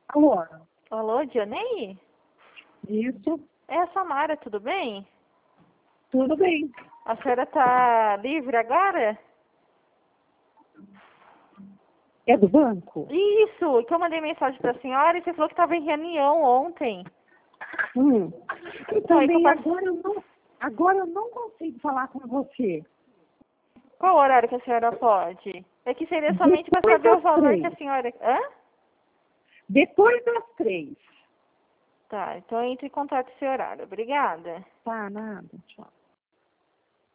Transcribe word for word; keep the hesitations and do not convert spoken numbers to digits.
Alô? Alô, Dionei? Isso, É a Samara, tudo bem? tudo bem. A senhora tá livre agora? É do banco? Isso, que eu mandei mensagem pra senhora e você falou que estava em reunião ontem. Hum. Então, aí que eu Também passo... agora eu não, agora eu não consigo falar com você. Qual horário que a senhora pode? É que seria somente para Depois saber o das valor que três. a senhora... Hã? Depois das três. Tá, então entre em contato esse horário. Obrigada. Tá, nada. Tchau.